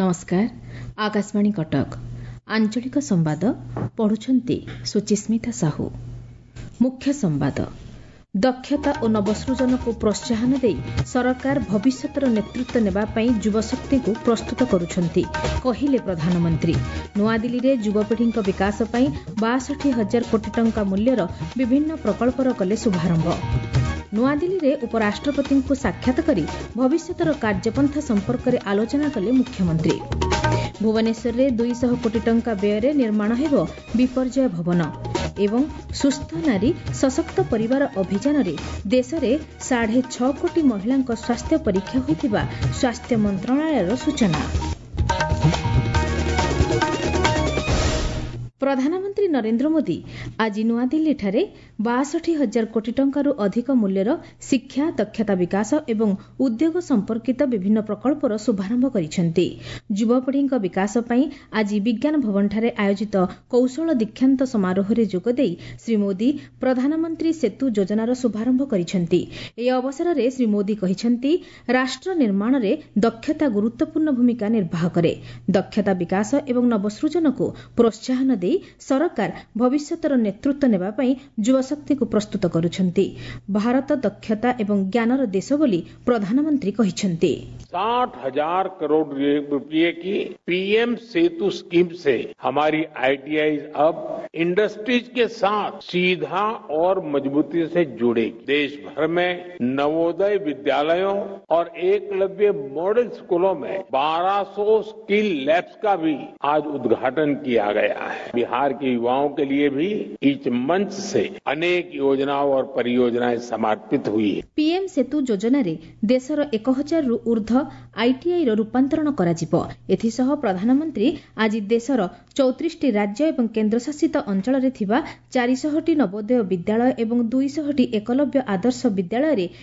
नमस्कार आकाशवाणी कटक आंचलिक संवाद पढ़ुछंती सुचिस्मिता साहू। मुख्य संवाद दक्षता और नवसृजन को प्रोत्साहन दे सरकार भविष्यतर नेतृत्व नेबा पई युवशक्ति को प्रस्तुत करुछंती कहिले प्रधानमंत्री। नुआदिल्ली रे युवपीढ़ी विकास पई 62,000 कोटी टंका मूल्यर विभिन्न प्रकल्पर कले शुभारंभ। नुआदिल्ली रे उपराष्ट्रपति को साक्षात करी भविष्यतर कार्यपंथा संपर्क में आलोचना कले मुख्यमंत्री। भुवनेश्वर रे 200 कोटी टंका व्यय निर्माण हेबो विपर्जय भवन एवं सुस्थ नारी सशक्त परिवार अभियान रे देश रे 6.5 कोटी महिला स्वास्थ्य परीक्षा होइतिबा स्वास्थ्य मंत्रालयर सूचना। प्रधानमंत्री नरेंद्र मोदी आज नुआदिल्ली ठारे 62,000 कोटी टंकारु अधिक मूल्यर शिक्षा दक्षता विकास एवं उद्योग संपर्कित विभिन्न प्रकल्पर शुभारंभ करिसेंती। युवपीढ़ी विकास पई आज विज्ञान भवन ठारे आयोजित कौशल दीक्षांत समारोह रे जोग देई श्री मोदी प्रधानमंत्री सेतु योजनार शुभारंभ करिसेंती। ए अवसर रे श्री मोदी कहिसेंती राष्ट्र निर्माण रे दक्षता गुरुत्वपूर्ण भूमिका निर्वाह करे। दक्षता विकास एवं नवसृजन को प्रोत्साहन दे सरकार भविष्यतर नेतृत्व नेबा पई युवशक्ति को प्रस्तुत करुछंती। भारत दक्षता एवं ज्ञानर देश बोली प्रधानमंत्री कहिसेंती। 60,000 करोड़ रुपए की पीएम सेतु स्कीम से हमारी आईटीआई अब इंडस्ट्रीज के साथ सीधा और मजबूती से जुड़े। देश भर में नवोदय विद्यालयों और एकलव्य मॉडल स्कूलों में 1200 स्किल लैब्स का भी आज उद्घाटन किया गया है। बिहार के युवाओं के लिए भी इस मंच से अनेक योजनाओं और परियोजनाएं समर्पित हुई है। पीएम सेतु योजना रे देशर 1,000 रु ऊर्ध्व आईटीआई रो रूपांतरण कराजिबो। एथिसह प्रधानमंत्री आज देशर 34टी राज्य एवं केन्द्रशासित अंचल रे थिबा 400टी नवोदय विद्यालय एवं 200टी एकलव्य आदर्श विद्यालय रे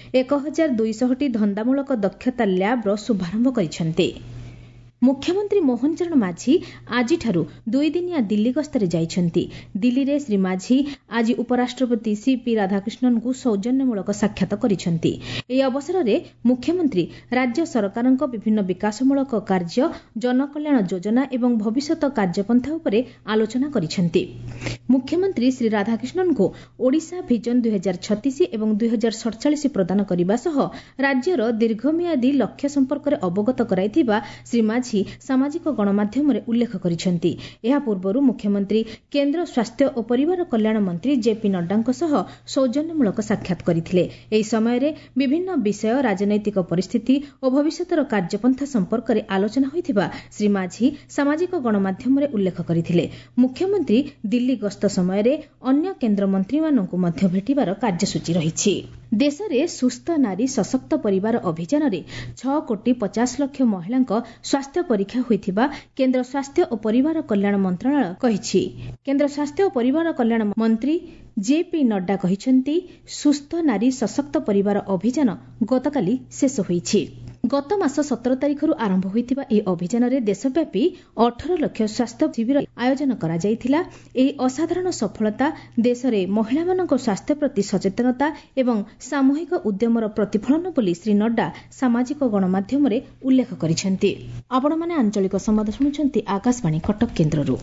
1,200टी धंदामूलक दक्षता लैब रो शुभारंभ करिसेंती। मुख्यमंत्री मोहन चरण माझी आजिठारू 2 दिनिया दिल्ली गस्तरे जाइछंती। दिल्ली रे श्री माझी आज उपराष्ट्रपति सीपी राधाकृष्णन को सौजन्यमूलक साक्षात करिछंती। एही अवसर रे मुख्यमंत्री राज्य सरकारक विभिन्न विकासमूलक कार्य जनकल्याण योजना एवं भविष्यत कार्यपंथा उपरे आलोचना करिछंती। मुख्यमंत्री श्री राधाकृष्णन को ओडिशा विजन 2036 एवं 2047 प्रदान करिबा सह राज्यर दीर्घमियादी लक्ष्य संपर्क में अवगत कराइथिबा श्री माझी सामाजिक गणमाध्यम उल्लेख करिसेंती। एहा पूर्वरु मुख्यमंत्री केंद्र स्वास्थ्य और परिवार कल्याण मंत्री जेपी नड्डाଙ୍କ सह सौजन्यमूलक साक्षात करथिले। एही समय रे विभिन्न विषय राजनैतिक परिस्थिति और भविष्यतर कार्यपंथा संपर्क में आलोचना होइथिबा श्री माझी सामाजिक गणमाध्यम उल्लेख करथिले। मुख्यमंत्री दिल्ली गस्त समय रे अन्य केंद्र मंत्री माननकु मध्य भेटिबार कार्यसूची रहिछि। देश रे सुस्थ नारी सशक्त परिवार अभियान रे 6 कोटी 50 लाख महिला स्वास्थ्य परीक्षा होइथिबा केंद्र स्वास्थ्य और परिवार कल्याण मंत्रालय कहिछि। केंद्र स्वास्थ्य और परिवार कल्याण मंत्री जेपी नड्डा कहिसेंती सुस्थ नारी सशक्त परिवार अभियान गतकाली शेष होइछि। गत मास 17 तारिखରୁ आरंभ होइतिबा ए अभियान रे देशव्यापी 18 लाख स्वास्थ्य शिविर आयोजन करा जाइथिला। एही असाधारण सफलता देश रे महिलाମାନଙ୍କ स्वास्थ्य प्रति सचेतनता एवं सामूहिक उद्यमर प्रतिफलन बोली श्री नड्डा सामाजिक गणमाध्यम रे उल्लेख करिसेंती। आपण माने आंचलिक संवाद सुनुछंती आकाशवाणी कटक केन्द्ररू।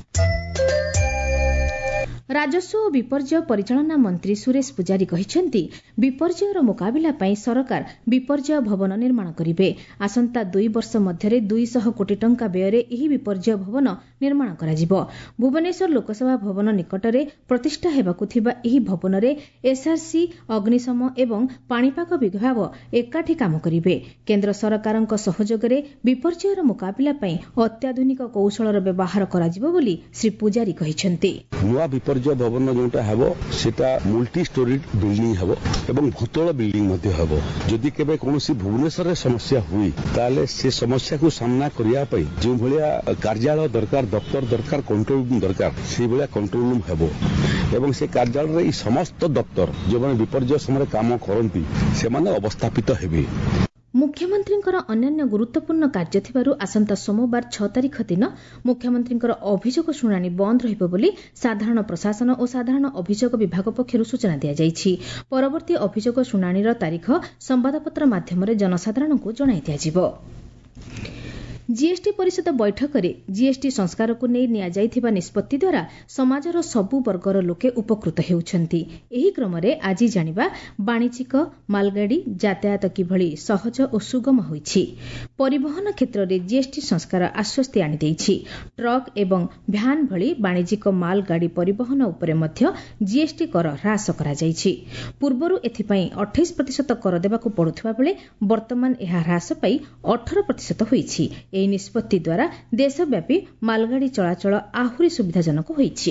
राजस्व और विपर्जय परिचालना मंत्री सुरेश पुजारी कहिसेंती विपर्जयर मुकाबिला पई सरकार विपर्जय भवन निर्माण करिवे। आसंता 2 वर्ष मध्यरे 200 कोटी टंका व्यय एही विपर्जय भवन निर्माण कराजिबो। भुवनेश्वर लोकसभा भवन निकटरे प्रतिष्ठा हेबाकु थिबा एही भवन रे एसआरसी अग्निशम एवं पाणीपाग विभाग एकाठी काम करिवे। केंद्र सरकारक सहयोग रे विपर्जयर मुकाबिला पई अत्याधुनिक कौशलर व्यवहार कराजिबो बोली श्री पुजारी कहिसेंती। विपर्जय भवन जोटा हेबो सेटा मल्टी स्टोरी बिल्डिंग हेबो एवं भूतल बिल्डिंग मध्ये हेबो। जदि केबे कोनोसी भुवनेश्वर रे समस्या हुई ताले से समस्या को सामना करिया पई जो भलिया कार्यालय दरकार दफ्तर दरकार कंट्रोल रूम दरकार से भलिया कंट्रोल रूम हेबो एवं से कार्यालय रे समस्त दफ्तर जो माने विपर्जय समय काम करंती से माने अवस्थापित हेबे। मुख्यमंत्रीଙ୍କର अन्यान्य गुरुत्वपूर्ण कार्य थिबारु आसंता सोमवार 6 तारिख दिन मुख्यमंत्रीଙ୍କର अभियोग शुणाणी बंद रहिबो बोली साधारण प्रशासन और साधारण अभियोग विभाग पक्षरु सूचना दिया जाइछि। परवर्ती अभियोग शुणाणीर तारिख संवादपत्र माध्यमरे जनसाधारणଙ୍କୁ जणाई दियाजिबो। जीएसटी परिषद बैठकରେ जीएसटी संस्कारକୁ ନେଇ ନିଆଯାଇଥିବା ନିଷ୍ପତ୍ତି ଦ୍ୱାରା ସମାଜର ସବୁ ବର୍ଗର ଲୋକେ ଉପକୃତ ହେଉଛନ୍ତି। ଏହି କ୍ରମରେ ଆଜି ଜାଣିବା ବାଣିଜ୍ୟିକ ମାଲଗାଡ଼ି ଯାତାୟାତ କିଭଳି ସହଜ ଓ ସୁଗମ ହୋଇଛି। ପରିବହନ କ୍ଷେତ୍ରରେ ଜିଏସଟି ସଂସ୍କାର ଆଶ୍ୱସ୍ତି ଆଣିଦେଇଛି। ଟ୍ରକ୍ ଏବଂ ଭ୍ୟାନ୍ ଭଳି ବାଣିଜ୍ୟିକ ମାଲଗାଡ଼ି ପରିବହନ ଉପରେ ମଧ୍ୟ ଜିଏସଟି କର ହ୍ରାସ କରାଯାଇଛି। ପୂର୍ବରୁ ଏଥିପାଇଁ 28% କର ଦେବାକୁ ପଡୁଥିବା ବେଳେ ବର୍ତ୍ତମାନ ଏହା ହ୍ରାସ ପାଇ 18% ହୋଇଛି। ଏହି ନିଷ୍ପତ୍ତି ଦ୍ୱାରା ଦେଶବ୍ୟାପୀ ମାଲଗାଡ଼ି ଚଳାଚଳ ଆହୁରି ସୁବିଧାଜନକ ହୋଇଛି।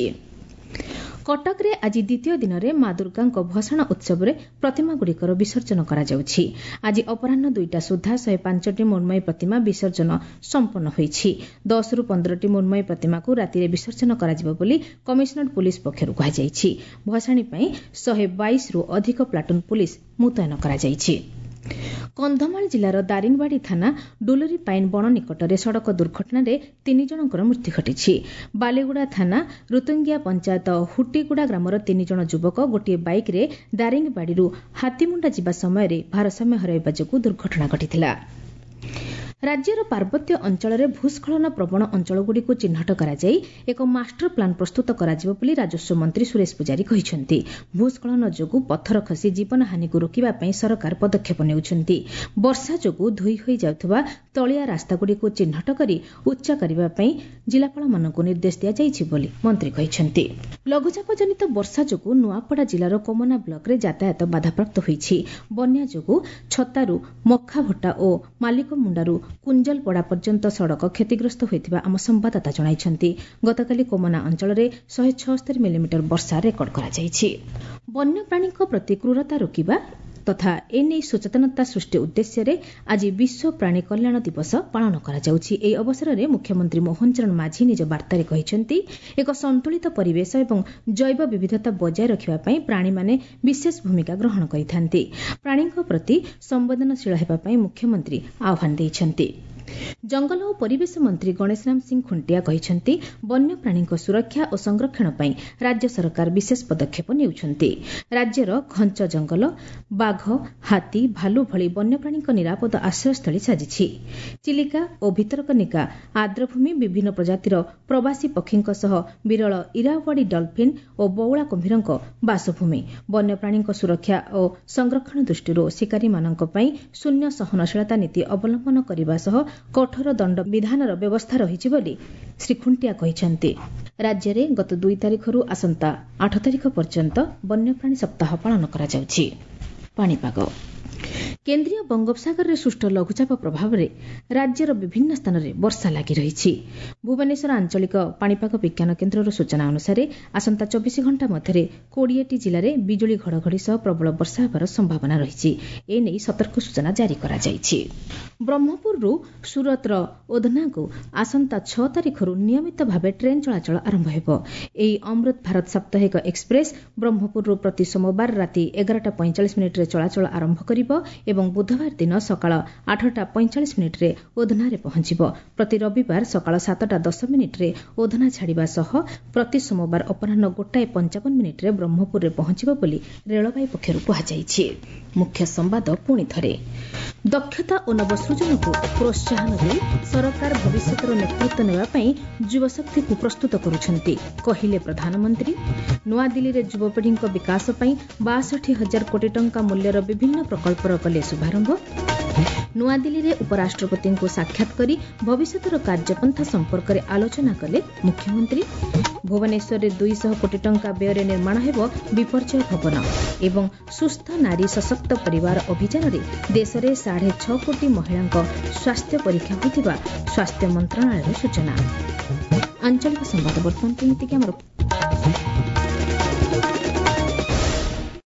କଟକରେ ଆଜି ଦ୍ୱିତୀୟ ଦିନରେ ମା ଦୁର୍ଗାଙ୍କ ଭସାଣ ଉତ୍ସବରେ ପ୍ରତିମାଗୁଡ଼ିକର ବିସର୍ଜନ କରାଯାଉଛି। ଆଜି ଅପରାହ୍ନ 2ଟା ସୁଦ୍ଧା 105ଟି ମୃଣ୍ମୟୀ ପ୍ରତିମା ବିସର୍ଜନ ସମ୍ପନ୍ନ ହୋଇଛି। 10ରୁ 15ଟି ମୃଣ୍ମୟୀ ପ୍ରତିମାକୁ ରାତିରେ ବିସର୍ଜନ କରାଯିବ ବୋଲି କମିଶନରେଟ୍ ପୁଲିସ୍ ପକ୍ଷରୁ କୁହାଯାଇଛି। ଭସାଣୀ ପାଇଁ 122ରୁ ଅଧିକ ପ୍ଲାଟୁନ୍ ପୁଲିସ୍ ମୁତୟନ କରାଯାଇଛି। କନ୍ଧମାଳ ଜିଲ୍ଲାର ଦାରିଙ୍ଗବାଡ଼ି ଥାନା ଡୁଲୁରି ପାଇନ୍ ବଣ ନିକଟରେ ସଡ଼କ ଦୁର୍ଘଟଣାରେ 3 ଜଣଙ୍କର ମୃତ୍ୟୁ ଘଟିଛି। ବାଲିଗୁଡ଼ା ଥାନା ରୁତୁଙ୍ଗିଆ ପଞ୍ଚାୟତ ହୁଟିଗୁଡ଼ା ଗ୍ରାମର 3 ଜଣ ଯୁବକ ଗୋଟିଏ ବାଇକ୍ରେ ଦାରିଙ୍ଗବାଡ଼ିରୁ ହାତୀମୁଣ୍ଡା ଯିବା ସମୟରେ ଭାରସାମ୍ୟ ହରାଇବା ଯୋଗୁଁ ଦୁର୍ଘଟଣା ଘଟିଥିଲା। ରାଜ୍ୟର ପାର୍ବତ୍ୟ ଅଞ୍ଚଳରେ ଭୂସ୍ଖଳନ ପ୍ରବଣ ଅଞ୍ଚଳଗୁଡ଼ିକୁ ଚିହ୍ନଟ କରାଯାଇ ଏକ ମାଷ୍ଟର ପ୍ଲାନ୍ ପ୍ରସ୍ତୁତ କରାଯିବ ବୋଲି ରାଜସ୍ୱ ମନ୍ତ୍ରୀ ସୁରେଶ ପୂଜାରୀ କହିଛନ୍ତି। ଭୂସ୍ଖଳନ ଯୋଗୁଁ ପଥର ଖସି ଜୀବନହାନୀକୁ ରୋକିବା ପାଇଁ ସରକାର ପଦକ୍ଷେପ ନେଉଛନ୍ତି। ବର୍ଷା ଯୋଗୁଁ ଧୋଇ ହୋଇଯାଉଥିବା ତଳିଆ ରାସ୍ତାଗୁଡ଼ିକୁ ଚିହ୍ନଟ କରି ଉଚ୍ଚା କରିବା ପାଇଁ ଜିଲ୍ଲାପାଳମାନଙ୍କୁ ନିର୍ଦ୍ଦେଶ ଦିଆଯାଇଛି ବୋଲି ମନ୍ତ୍ରୀ କହିଛନ୍ତି। ଲଘୁଚାପଜନିତ ବର୍ଷା ଯୋଗୁଁ ନୂଆପଡ଼ା ଜିଲ୍ଲାର କୋମନା ବ୍ଲକରେ ଯାତାୟାତ ବାଧାପ୍ରାପ୍ତ ହୋଇଛି। ବନ୍ୟା ଯୋଗୁଁ ଛତାରୁ ମଖାଭଟା ଓ ମାଲିକମୁଣ୍ଡାରୁ କୁଞ୍ଜଲପଡ଼ା ପର୍ଯ୍ୟନ୍ତ ସଡ଼କ କ୍ଷତିଗ୍ରସ୍ତ ହୋଇଥିବା ଆମ ସମ୍ଭାଦଦାତା ଜଣାଇଛନ୍ତି। ଗତକାଲି କୋମନା ଅଞ୍ଚଳରେ 176 ମିଲିମିଟର ବର୍ଷା ରେକର୍ଡ କରାଯାଇଛି। ବନ୍ୟପ୍ରାଣୀଙ୍କ ପ୍ରତି କ୍ରୂରତା ରୋକିବା ତଥା ଏନେଇ ସଚେତନତା ସୃଷ୍ଟି ଉଦ୍ଦେଶ୍ୟରେ ଆଜି ବିଶ୍ୱ ପ୍ରାଣୀ କଲ୍ୟାଣ ଦିବସ ପାଳନ କରାଯାଉଛି। ଏହି ଅବସରରେ ମୁଖ୍ୟମନ୍ତ୍ରୀ ମୋହନ ଚରଣ ମାଝୀ ନିଜ ବାର୍ତ୍ତାରେ କହିଛନ୍ତି, ଏକ ସନ୍ତୁଳିତ ପରିବେଶ ଏବଂ ଜୈବ ବିବିଧତା ବଜାୟ ରଖିବା ପାଇଁ ପ୍ରାଣୀମାନେ ବିଶେଷ ଭୂମିକା ଗ୍ରହଣ କରିଥାନ୍ତି। ପ୍ରାଣୀଙ୍କ ପ୍ରତି ସମ୍ବେଦନଶୀଳ ହେବା ପାଇଁ ମୁଖ୍ୟମନ୍ତ୍ରୀ ଆହ୍ୱାନ ଦେଇଛନ୍ତି। ଜଙ୍ଗଲ ଓ ପରିବେଶ ମନ୍ତ୍ରୀ ଗଣେଶରାମ ସିଂ ଖୁଣ୍ଟିଆ କହିଛନ୍ତି, ବନ୍ୟପ୍ରାଣୀଙ୍କ ସୁରକ୍ଷା ଓ ସଂରକ୍ଷଣ ପାଇଁ ରାଜ୍ୟ ସରକାର ବିଶେଷ ପଦକ୍ଷେପ ନେଉଛନ୍ତି। ରାଜ୍ୟର ଘଞ୍ଚ ଜଙ୍ଗଲ ବାଘ, ହାତୀ, ଭାଲୁ ଭଳି ବନ୍ୟପ୍ରାଣୀଙ୍କ ନିରାପଦ ଆଶ୍ରୟସ୍ଥଳୀ ସାଜିଛି। ଚିଲିକା ଓ ଭିତରକନିକା ଆର୍ଦ୍ରଭୂମି ବିଭିନ୍ନ ପ୍ରଜାତିର ପ୍ରବାସୀ ପକ୍ଷୀଙ୍କ ସହ ବିରଳ ଇରାୱାଡି ଡଲଫିନ୍ ଓ ବଉଳା କୁମ୍ଭୀରଙ୍କ ବାସଭୂମି। ବନ୍ୟପ୍ରାଣୀଙ୍କ ସୁରକ୍ଷା ଓ ସଂରକ୍ଷଣ ଦୃଷ୍ଟିରୁ ଶିକାରୀମାନଙ୍କ ପାଇଁ ଶୂନ୍ୟ ସହନଶୀଳତା ନୀତି ଅବଲମ୍ବନ କରିବା ସହ କଠୋର ଦଣ୍ଡ ବିଧାନର ବ୍ୟବସ୍ଥା ରହିଛି ବୋଲି ଶ୍ରୀ ଖୁଣ୍ଟିଆ କହିଛନ୍ତି। ରାଜ୍ୟରେ ଗତ 2 ତାରିଖରୁ ଆସନ୍ତା 8 ତାରିଖ ପର୍ଯ୍ୟନ୍ତ ବନ୍ୟପ୍ରାଣୀ ସପ୍ତାହ ପାଳନ କରାଯାଉଛି। ପାଣିପାଗ। କେନ୍ଦ୍ରୀୟ ବଙ୍ଗୋପସାଗରରେ ସୃଷ୍ଟ ଲଘୁଚାପ ପ୍ରଭାବରେ ରାଜ୍ୟର ବିଭିନ୍ନ ସ୍ଥାନରେ ବର୍ଷା ଲାଗି ରହିଛି। ଭୁବନେଶ୍ୱର ଆଞ୍ଚଳିକ ପାଣିପାଗ ବିଜ୍ଞାନ କେନ୍ଦ୍ରର ସୂଚନା ଅନୁସାରେ ଆସନ୍ତା 24 ଘଣ୍ଟା ମଧ୍ୟରେ 20ଟି ଜିଲ୍ଲାରେ ବିଜୁଳି ଘଡ଼ଘଡ଼ି ସହ ପ୍ରବଳ ବର୍ଷା ହେବାର ସମ୍ଭାବନା ରହିଛି। ଏନେଇ ସତର୍କ ସୂଚନା ଜାରି କରାଯାଇଛି। ବ୍ରହ୍ମପୁରରୁ ସୁରତର ଓଧନାକୁ ଆସନ୍ତା 6 ତାରିଖରୁ ନିୟମିତ ଭାବେ ଟ୍ରେନ୍ ଚଳାଚଳ ଆରମ୍ଭ ହେବ। ଏହି ଅମୃତ ଭାରତ ସାପ୍ତାହିକ ଏକ୍ସପ୍ରେସ୍ ବ୍ରହ୍ମପୁରରୁ ପ୍ରତି ସୋମବାର ରାତି 11:45 ଚଳାଚଳ ଆରମ୍ଭ କରିବ ଏବଂ ବୁଧବାର ଦିନ ସକାଳ 8:45 ଓଧନାରେ ପହଞ୍ଚିବ। ପ୍ରତି ରବିବାର ସକାଳ 7:10 ଓଧନା ଛାଡ଼ିବା ସହ ପ୍ରତି ସୋମବାର ଅପରାହ୍ନ 1:55 ବ୍ରହ୍ମପୁରରେ ପହଞ୍ଚିବ ବୋଲି ରେଳବାଇ ପକ୍ଷରୁ କୁହାଯାଇଛି। ମୁଖ୍ୟ ସମ୍ବାଦ ପୁଣି ଥରେ। ଦକ୍ଷତା ଓ ନବସୃଜନକୁ ପ୍ରୋତ୍ସାହନ ଦେଇ ସରକାର ଭବିଷ୍ୟତର ନେତୃତ୍ୱ ନେବା ପାଇଁ ଯୁବଶକ୍ତିକୁ ପ୍ରସ୍ତୁତ କରୁଛନ୍ତି, କହିଲେ ପ୍ରଧାନମନ୍ତ୍ରୀ। ନୂଆଦିଲ୍ଲୀରେ ଯୁବପିଢ଼ିଙ୍କ ବିକାଶ ପାଇଁ 62,000 କୋଟି ଟଙ୍କା ମୂଲ୍ୟର ବିଭିନ୍ନ ପ୍ରକଳ୍ପର କଲେ ଶୁଭାରମ୍ଭ। ନୂଆଦିଲ୍ଲୀରେ ଉପରାଷ୍ଟ୍ରପତିଙ୍କୁ ସାକ୍ଷାତ କରି ଭବିଷ୍ୟତର କାର୍ଯ୍ୟପନ୍ଥା ସମ୍ପର୍କରେ ଆଲୋଚନା କଲେ ମୁଖ୍ୟମନ୍ତ୍ରୀ। ଭୁବନେଶ୍ୱରରେ 200 କୋଟି ଟଙ୍କା ବ୍ୟୟରେ ନିର୍ମାଣ ହେବ ବିପର୍ଯ୍ୟୟ ଭବନ ଏବଂ ସୁସ୍ଥ ନାରୀ ସଶକ୍ତ ପରିବାର ଅଭିଯାନରେ ଦେଶରେ 6.5 କୋଟି ମହିଳାଙ୍କ ସ୍ୱାସ୍ଥ୍ୟ ପରୀକ୍ଷା ହୋଇଥିବା ସ୍ୱାସ୍ଥ୍ୟ ମନ୍ତ୍ରଣାଳୟର ସୂଚନା। ଆଞ୍ଚଳିକ ସମ୍ବାଦ ବର୍ତ୍ତମାନ କେମିତି ଆମର